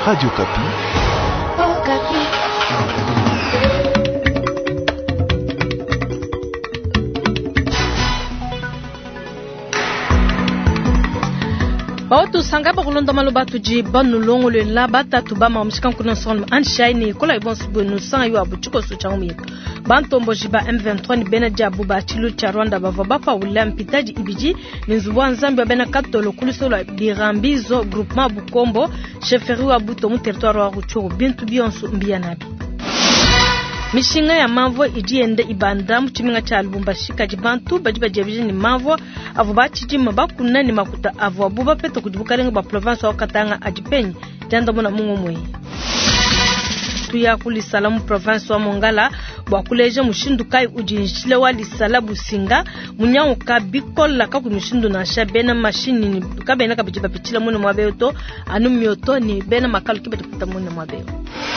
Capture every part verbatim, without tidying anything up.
Radio Kapi. Oh, Kapi. Bautu sangaba kulonda malobatu ji banu longo le labata tubama mshikan kuna son anshaini kola ibon subunu sang yu abuchiko su chaumi bantombo jiba M vingt-trois ni bena jabu ba chilu cha Rwanda bava pa ulam pitaji ibiji ninzuwa nzambi bena katolo kulisolo birambizo groupement Bukombo cheferi wa buto mu territoire wa Ruchuru bintu bionsu mbiyanabi mishinga ya mavo ijiende ibanda mchiminga cha Lubumbashi kajibantu bajiba jebiji ni mavo avuba chijima bakuna ni makuta avuba buba peto kujibukarenga ba province wa Katanga ajipenyi janda muna mungu mwe tuya kulisalamu province wa Mongala bakuleje mushindu kai ujinshile wali salabu singa munyango kabikola kakumishindu na shabena machine ni kabena kabijiba pichila muna mwabeto anu myoto ni bena makalu kibeto pita muna mwabeto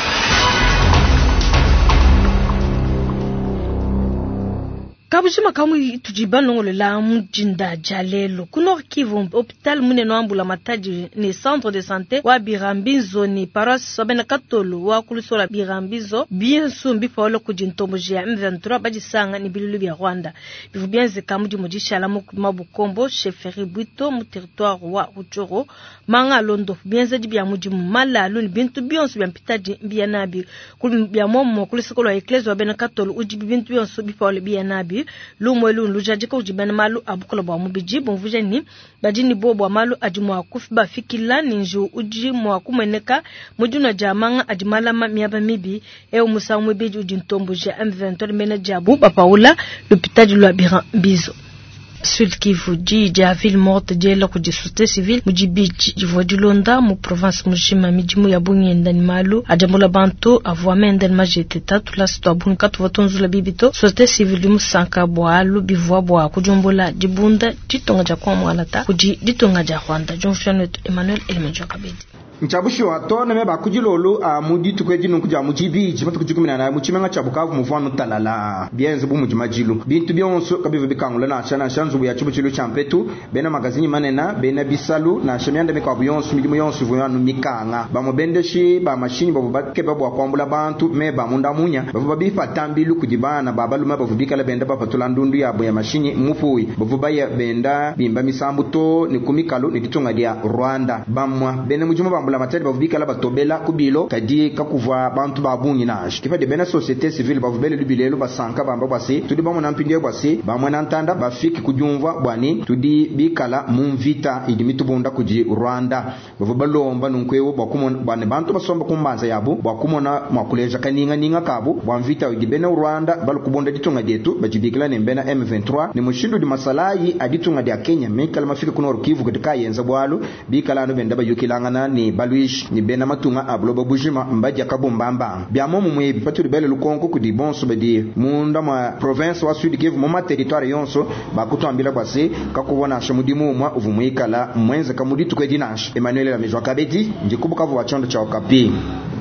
Kabushima kamu tujibano ngole la mjinda jalelo kuno Kivu hôpital muneno ambula mataji ni centre de santé wa Birambizo ni paroisse sobena katolo wa kulisola Birambizo bien sumbi folo kujintomboje ya M vingt-trois bajisanga ni bilulu bya Rwanda bivu bienze kamuji mujisha la mukuma Bukombo cheferi Bwito mu territoire wa Ruchuru manga londo bienze bya muji mala luni bintu bionsu bya mpitaji bya nabi kul bya momo kulisokolo ecclesia bena katolo uji bintu bionsu bifolo bya nabi lumwelu lujajika ujibana malu abukola bwa mubiji bonvuje ni badini bobo amalu ajumwa kufiba fikila ninju uji mwa kumeneka mujuna jamanga ajimala miaba mibi e umusa mwebiji ujintomboje M vingt-trois mena jabu papaula l'hôpital de Birambizo Sud Kivu ji ja ville morte je la ku société civile mujibi ji vodilonda mu province mushima mijimu ya bunyenda ni malu ajamula bantu avwa mendel majete tatu la sto abunka tu votonzu la bibito société civile mu sanka bwa lu bivwa bwa kujumbola jibunda jitonga ja kwa mwalata kuji ditonga ja Rwanda Jonathan Emmanuel Elemenjo Kabedi Nchabushi wato na meba kujilolo a mudi tukweji nukuja mujibi jimatu kujukumina na muchimenga chabukavu muvwanu talala bienze bu mujimajilu bintu bionso kabivu bikangula na chana shanzu ya chubuchilu champetu bena magazini manena bena bisalu na shemianda meka bionso midimu yonso vuyanu mikanga bamobendeshi ba machine babu bakeba bwa kwambula bantu meba munda munya babu babifa tambilu kujibana babalu meba vubikala benda bapatula ndundu ya boya machine mufui babu baya benda bimba misambuto ni kumikalu ni ditunga dia Rwanda bamwa bena mujuma la materi bavubika la batobela kubilo kadi kakuvwa bantu babunyi naje kifa de bena société civile bavubele lubilelo basanka bamba basi tudi bamwe nampinde basi bamwe nantanda bafiki kujumva bwani tudi bikala mumvita idimitubunda kuji Rwanda bavubalomba nunkwewo bakumona bane bantu basomba kumbanza yabo bakumona makuleja kaninga ninga kabo bwamvita igibena Rwanda balukubunda ditunga detu bajibikala nembena M vingt-trois ni mushindu di masalayi aditunga dia Kenya mekala mafika kuno Kivu katika yenza bwalo bikala no benda bayukilangana ni Baluish ni bena matunga abloba bujima mbaja kabumbamba biamo mumwe bipaturi bele lukonko kudi bonso bedi munda ma province wa Sud Kivu moma territoire yonso bakutambila kwase kakubona shamudimu mwa uvumuikala mwenze kamuditu kwedinash Emmanuel Elemenjo Kabedi njikubuka vo wachondo cha Okapi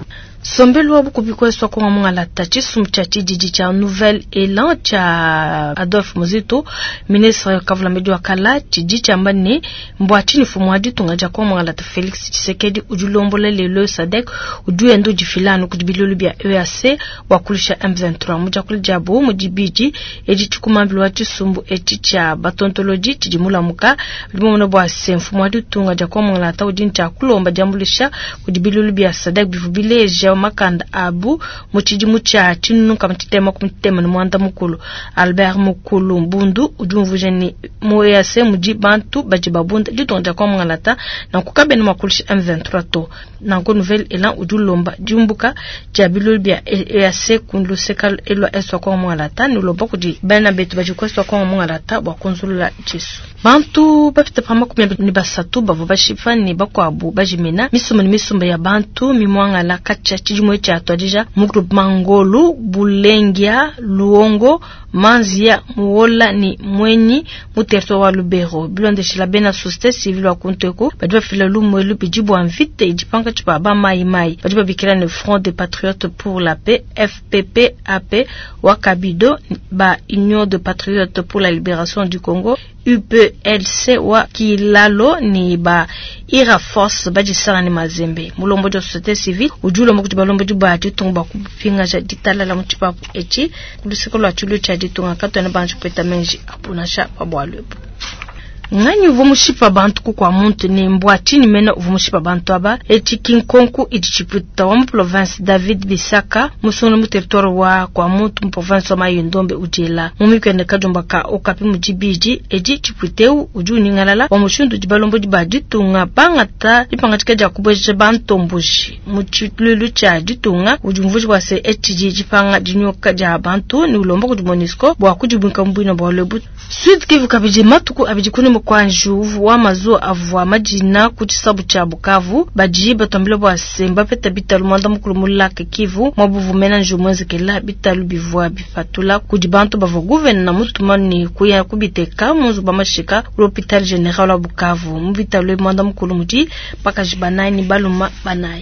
Sombelu wabu kubikweswa kwa mwa lata chisum cha chijiji cha Nouvel Elan cha Adolphe Muzito ministre kavula medu wakala chijiji cha mbani mbwachini fumwadi tungaja kwa mwa lata Felix Tshisekedi ujulombola lelo sadek uduendo jifilanu kujibilulu bia E A C wakulisha M vingt-trois muja kulijabu mujibiji eji chukumambilu wa chisumbu eji cha batontoloji chijimula muka limono bwa senfu mwadi tungaja kwa mwa lata ujini cha kulomba jambulisha kujibilulu bia sadek bifubileja makanda abu muchiji mucha chinu kamatitema kumtema ni mwanda mukulu Albert Mukulu Mbundu ujumvuje ni moyase muji bantu bajibabunda litonja kwa mwangalata na kukabe ni makulishi M vingt-trois to na ko Nouvel Elan ujulomba jumbuka jabilul bia E A C kundu sekal elwa eswa kwa mwangalata ni uloba kuji bana betu bajikweswa kwa mwangalata wa konsulula Jesu bantu bafite pama kumya ni basatu bavu bashifa ni bakwa abu bajimena misuma ni misumba ya bantu mimwangala kacha chijimwe cha atwadija mu groupement Ngolu Bulengia Luongo Manzia Muola ni Mwenyi mu territoire wa Lubero bilonde shila bena société civile wa kunteko badwa fila lumwelu bijibu anvite ijipanga chipa ba mai mai badwa bikira ne Front des Patriotes pour la Paix F P P A P wa Kabido ba Union de Patriotes pour la Libération du Congo U P L C wa kilalo ni ba ira force ba jisara ni mazembe mulombo jo société civile ujulo mo kubalombo ju ba jitumba kupinga ja ditala la mutipa echi kulisiko la chulo cha jitunga katwana bantu peta menji apunasha babwalwepo ngani uvumushipa bantu kwa muntu ni mbwachini mena uvumushipa bantu aba eti kinkonku idichiputa wa province David Bisaka musono mu territoire wa kwa muntu mu province wa Mayondombe ujela mumikwende kajomba ka okapi mujibiji eji chiputeu ujuni ngalala wa mushundu jibalombo jibajitunga bangata ipangachika ja kuboje bantu mbushi muchilulu cha jitunga ujumvuji wa se eti jipanga jinyoka ja bantu ni ulombo kujumonisco bwa kujubunka mbwino bwa lebu Sud Kivu kabiji matuku abijikuni mkwanju wa mazuo avwa majina kuchisabu cha Bukavu baji batambilo bwa semba peta bitalu mwanda mkulu mulake Kivu mwabuvu mena njumwezi kela bitalu bivwa bifatula kujibantu bavo guven na mutumani kuya kubiteka muzu bamashika l'hôpital général wa Bukavu mbitalu mwanda mkulu muji paka jibanai ni baluma banai.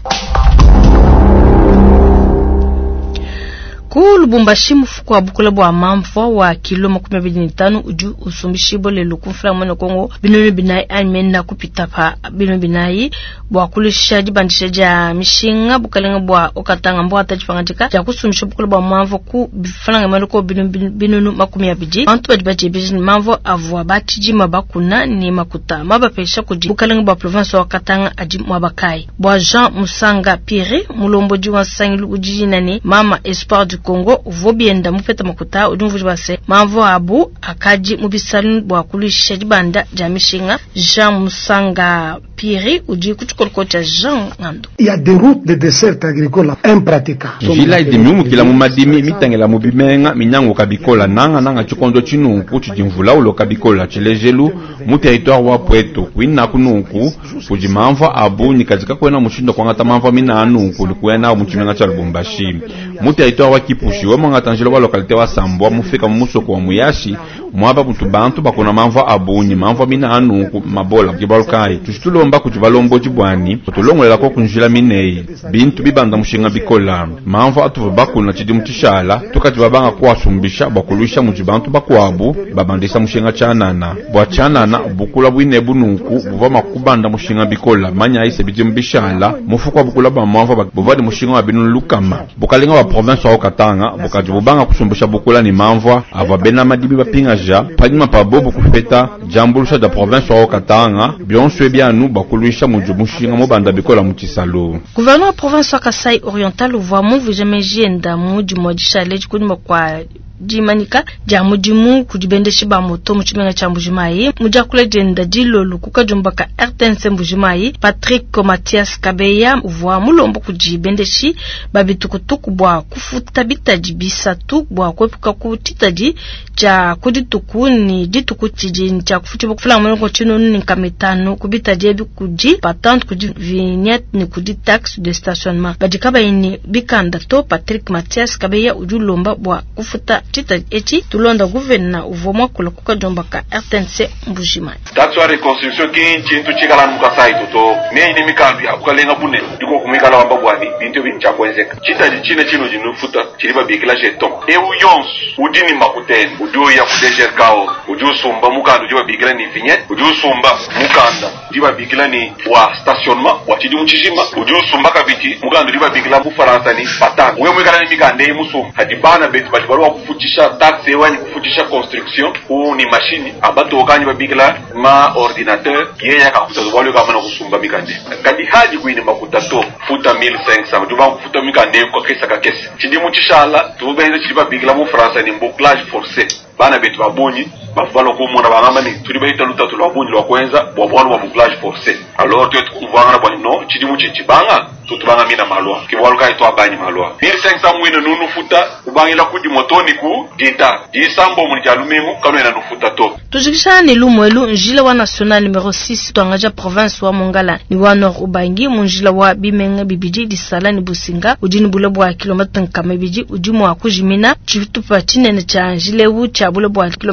Ku Lubumbashi mfuko wa bukula bwa mamfo wa kilo makumi abiri na tano uju usumbishi bole lukumfla mwana Kongo binoni binai amenda kupita pa binoni binai bwa kulisha jibandisha ja mishinga bukalenga bwa okatanga mbwa atajipangajika ja kusumbisha bukula bwa mamfo ku bifalanga mwana ko binoni binoni makumi abiri antu bajibaji bijini mamfo avwa batiji mabakuna ni makuta mabapesha kuji bukalenga bwa province wa katanga aji mwabakai bwa Jean Musanga Pire mulombo jiwa sangilu ujiji nani mama Espoir du Kongo vobienda mupeta makuta udumvuji base mavo abu akaji mubisalu bwa kulisha jibanda jamishinga Jean Musanga Piri uji kutukolkocha Jean Ngando. Il y a des routes de dessert agricole impraticables. Jila idimiumu kila mumadimi mitangela mubimenga minyango kabikola nanga nanga chikondo chinunku chijimvula ulo kabikola chilejelu mu territoire wa Pweto wina kununku kujimamva abu nikazika kwena mushindo kwangata mamva mina anunku likuena muchimenga cha Lubumbashi mu territoire wa Kipushi wa manga tangelo wa lokalite wa Sambwa mufika musoko wa Muyashi mwaba butubantu bakona mamva abu ni mamva mina anunku mabola kibalkai tushitulomba kujibalombo jibwani kutulongolela ko kunjila minei bintu bibanda mushinga bikola mamva atu bakuna chidi mutishala tukati babanga kwasumbisha bakuluisha mujibantu bakwabu babandisa mushinga chanana bwa chanana bukula bwine bununku buva makubanda mushinga bikola manya ise bijimbishala mufuko bukula ba mamva buvadi mushinga wa binu lukama bukalinga wa province wa Katanga bukaji bubanga kusumbisha bukula ni mamva ava bena madibi bapingaja panyuma pa bobo kufeta jambulusha da province wa Katanga byonswe byanu bakuluisha mujumushinga mubanda bikola mutisalo. Gouverneur wa province wa Kasai Oriental uva muvu jamejienda muju mwajishale jikuni kwa jimanika ja mujimu kujibendesha ba moto muchimenga cha Mbujimayi mujakule jenda jilolu kukajumbaka R T N C Mbujimayi Patrick Mathias Kabeya uva mulombo kujibendeshi babitukutuku bwa kufuta bitaji bisatu bwa kwepuka kutitaji cha kudituku ni dituku chiji cha kufuta kufula mwenoko chino ni kametano kubitaji ebi kuji patente kuji vignette ni kuji taxe de stationnement bajikaba ini bikanda to Patrick Mathias Kabeya ujulomba bwa kufuta tita eti tulonda guvernna uvomwa kula kukajomba ka R T N C Mbujimayi. That's why reconstruction kinchi tuchikala mukasai toto nei ni mikambi akukalenga bune ndiko kumikala wamba bwani bintu bincha kwenzeka chita chine chino jinufuta chiliba bikila jeton e uyons udini makuten udio ya kudejer kao udio somba mukanda udio bikila ni vignette udio somba mukanda udio bikila ni wa stationnement wa chidi muchishima udio somba kabiti mukanda udio bikila mu Faransa ni patang wewe mwekala ni mikande musum hadibana beti balibarwa kufutisha taxe wani kufutisha construction ou ni machine abato okani babikila ma ordinateur yeya ka kutazwalo kama na kusumba mikande kadi haji kuini makutato futa mille cinq cents duba kufuta mikande kwa kesa ka kesa chidi muchishala tubenze chidi babikila mu France ni bouclage forcé bana betu babonyi bafalo ko mona bangama ni tuli bayita luta tuli babonyi lwa kwenza bwa bwalo wa bouclage forcé alors tu tukuvanga na bwani no chidi muchichibanga tutubanga mina malwa kibwalo kai to abanyi malwa mille cinq cents mwene nunu futa ubangila kudi motoni ku dita disambo muljalumemu kanwe na nufuta to tujikisha ni lumwelu njila wa national numero six tuangaja province wa Mongala ni wa nord ubangi munjila wa bimenga bibiji disala ni businga ujini bulabo wa kilometre nkame biji ujumu wa kujimina chitupa chinene cha njile wu cha bulabo wa kilometre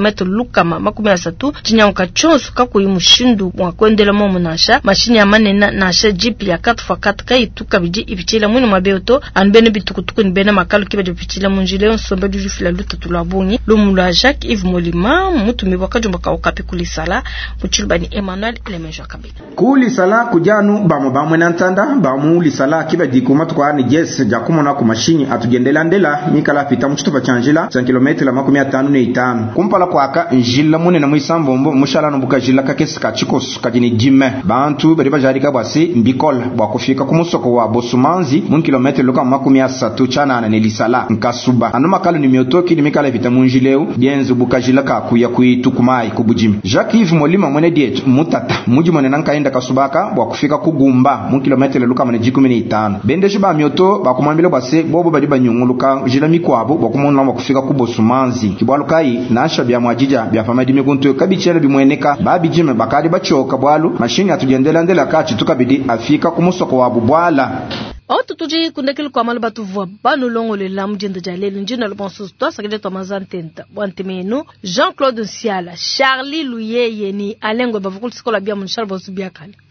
lukama makumi asatu tinyanka chonsu kaku imushindu mwa kwendela momo nasha mashini ya manena nasha jipi ya quatre fois quatre kaituka biji ibichila mwini mwabeoto anbene bitukutuku nibena makalu kiba bichila munjile onsombe du jufila luta tulabungi lumula Jacques Yves Molima mutu mibwaka jumba ukapi kulisala muchilubani Emmanuel Elemenjo Kabila kulisala kujanu bamu bamu nantanda bamu lisala kiba dikuma tukwa ni jes jakumo na kumashini atugendela ndela mikala pita mchutu pachanjila cent kilomita la makumi atanu na itanu kumpala kwaka njila mune na mwisambombo mushala nombuka jila kakesi kachikos kajini jime bantu bariba jarika bwasi mbikola bwakufika kumusoko wa Bosumanzi mun kilomita luka makumi asatu chana na nelisala nkasuba anu makalu ni miotoki ni mikala pita munjileu bienzu buka jila kakuya kuitukumai kubujimi Jacques Yves Molima mwene diet mutata muji mwene nankaenda kasubaka bwakufika kugumba mun kilomita luka mane jikumi na itanu bende shiba mioto bakumambile bwase bobo badiba nyunguluka jila mikwabo bwakumona bakufika ku Bosumanzi kibwalukai nasha bya mwajija bya famadi mikunto kabichele bimweneka babijime bakari bachoka bwalu mashini atugendela ndela kachi tukabidi afika kumusoko wa bubwala Otu tuji kundekil kwa malu batu vwa banu longo le lamu jenda jalelu njina le bonsus toa sakide toa mazantenta wante menu Jean-Claude Nsiala Charlie Luyeye ni alengo bavukul sikola bia munshal bonsu bia kali